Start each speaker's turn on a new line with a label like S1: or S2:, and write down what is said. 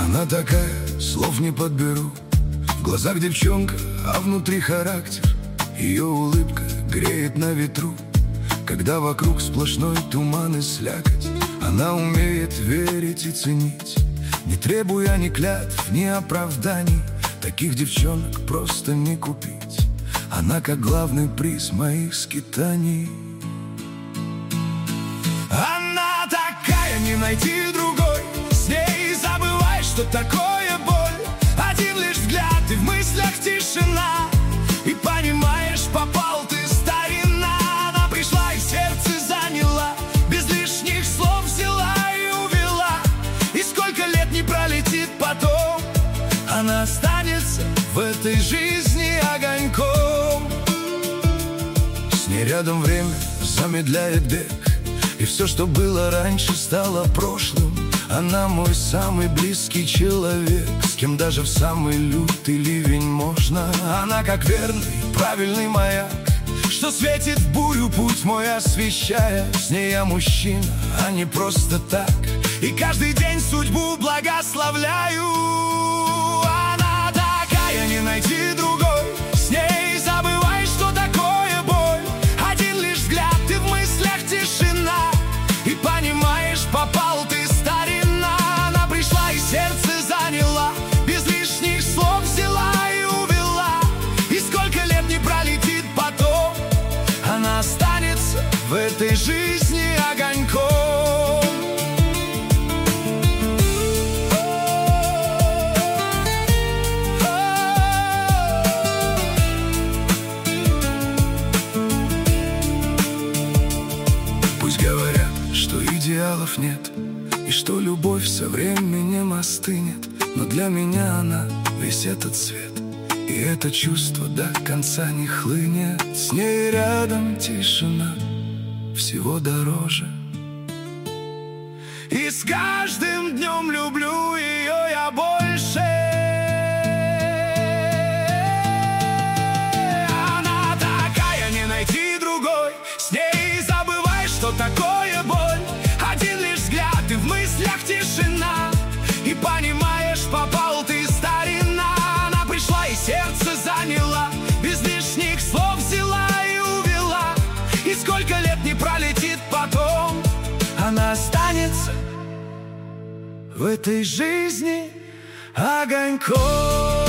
S1: Она такая, слов не подберу. В глазах девчонка, а внутри характер. Ее улыбка греет на ветру, когда вокруг сплошной туман и слякоть. Она умеет верить и ценить, не требуя ни клятв, ни оправданий. Таких девчонок просто не купить. Она как главный приз моих скитаний. Она такая, не найти другой. С ней забывай, что такое боль. Один лишь взгляд, и в мыслях тишина. И понимаешь, попал ты, старина. Она пришла и сердце заняла, без лишних слов взяла и увела. И сколько лет не пролетит потом, она останется в этой жизни огоньком. С ней рядом время замедляет бег, и все, что было раньше, стало прошлым. Она мой самый близкий человек, с кем даже в самый лютый ливень можно. Она как верный, правильный маяк, что светит в бурю, путь мой освещая. С ней я мужчина, а не просто так, и каждый день судьбу благословляю. Она такая, не найти другой. С ней забывай, что такое боль. Один лишь взгляд, и в мыслях тишина. И понимаешь, попал ты, старина. Она пришла и сердце заняла, без лишних слов взяла и увела. И сколько лет не пролетит потом, она останется в этой жизни огоньком. Пусть говорят, что идеалов нет, и что любовь со временем остынет, но для меня она весь этот свет, и это чувство до конца не хлынет. С ней рядом тишина всего дороже, и с каждым днем люблю ее я больше. Она такая, не найти другой. С ней забывай, что такое боль. Один лишь взгляд, и в мыслях тишина. И понимаешь, попал ты, старина. Она пришла и сердце заняла, без лишних слов взяла и увела. И сколько лет не пролетит потом, она останется в этой жизни огоньком.